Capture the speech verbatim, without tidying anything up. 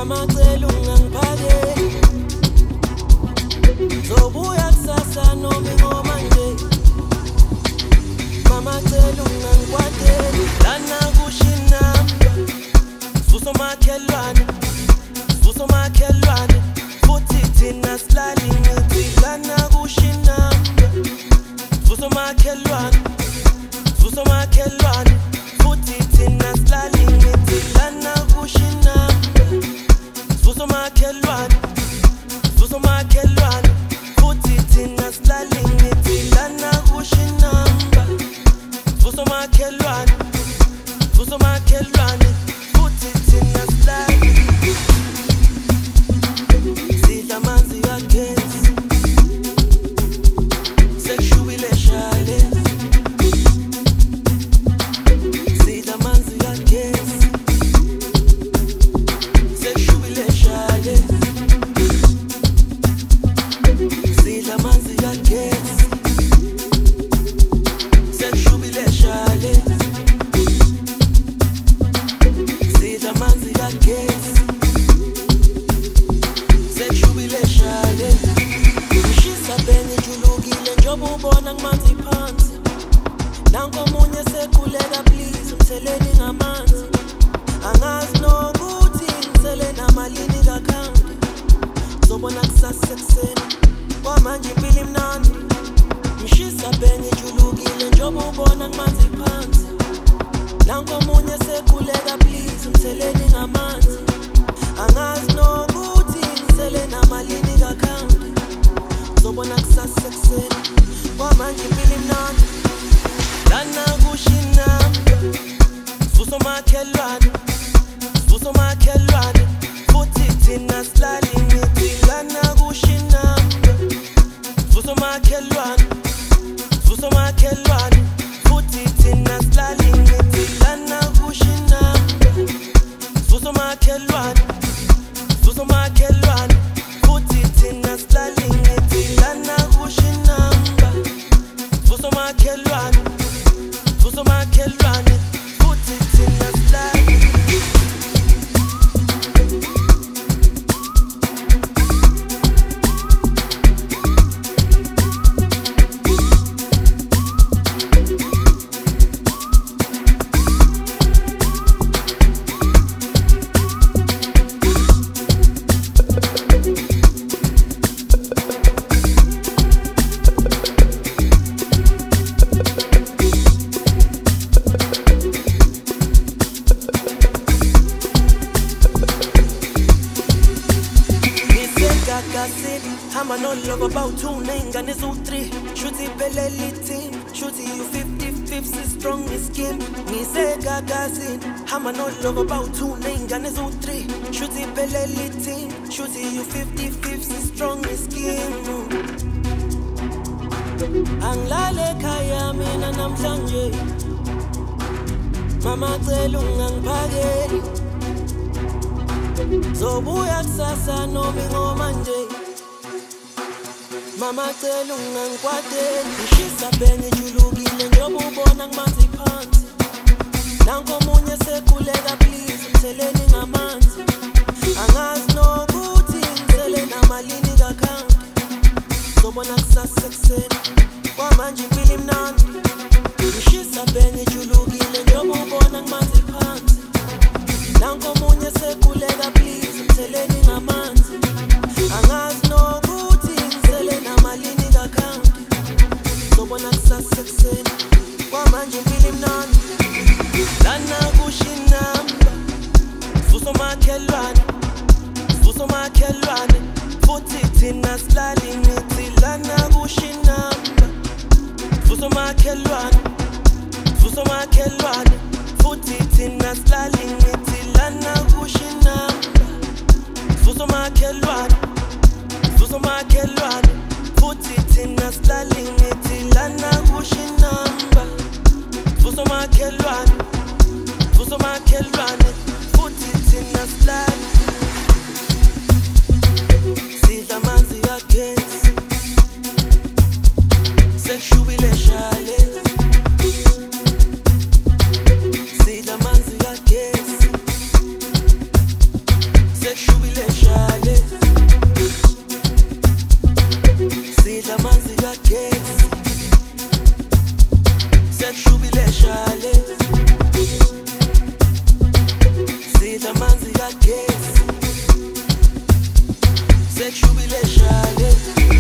Mama cela ungangiphakeli zobuya kusasa noma ingoma nje. Mama cela ungangikwateli lana kushinamba vuso makhelwane vuso makhelwane futhi thina silali ngithi lana kushinamba vuso makhelwane vuso makhelwane futhi thina silali ngithi lana kushinamba vuso makhelwane vuso makhelwane futhi thina silali ngithi lana kushinamba vuso makhelwane vuso makhelwane futhi thina silali sidla amanzi kagesi sekushubile shale sidla amanzi kagesi sekushubile shale sidla amanzi kagesi sekushubile shale sidla amanzi kagesi sekushubile shale ngishisa bene julukile njengoba ubona ngimanzi phansi nanko omunye sekhuleka please umtheleni ngamanzi angazi nokuthi ngisele namalini kakhandi zobona kusasa sekuseni kwamanje impilo imnandi ngishisa bene julukile njengoba ubona ngimanzi phansi nanko omunye sekhuleka please umtheleni ngamanzi angazi nokuthi ngisele namalini kakhandi zobona kusasa sekuseni kwamanje impilo imnandi lana kushinamba vuso makhelwane vuso makhelwane futhi thina silali ngithi lana kushinamba vuso makhelwane vuso makhelwane futhi thina silali ngithi lana kushinamba vuso makhelwane vuso makhelwane futhi thina silali ngithi lana kushinamba vuso makhelwane vuso makhelwane futhi thina silali hamba noloko about two ney'ngane eziwu-three shuthi iphelele i-team shuthi you-fifty-fifth si-strongest game ngisegagazini hamba noloko about two ney'ngane eziwu-three shuthi iphelele i-team shuthi you-fifty-fifth si-strongest game angilale ekhaya mina namhlanje mama cela ungangiphakeli zobuya kusasa noma ingoma nje. Mama cela ungangikwateli ngishisa bene julukile njengoba ubona ngimanzi phansi nanko omunye sekhuleka please umtheleni ngamanzi angazi nokuthi ngisele namalini kakhandi zobona kusasa sekuseni kwamanje impilo imnandi ngishisa bene julukile njengoba ubona ngimanzi phansi nanko omunye sekhuleka please umtheleni ngamanzi angazi nokuthi ngisele namalini kakhandi zobona kusasa sekuseni kwamanje impilo imnandi lana kushinamba vuso makhelwane vuso makhelwane futhi thina silali ngithi lana kushinamba vuso makhelwane vuso makhelwane futhi thina silali ngithi lana kushinamba vuso makhelwane vuso makhelwane futhi thina silali ngithi lana kushinamba vuso makhelwane vuso makhelwane futhi thina silali sidla amanzi kagesi sekushubile shale sidla amanzi kagesi sexual sexual relation.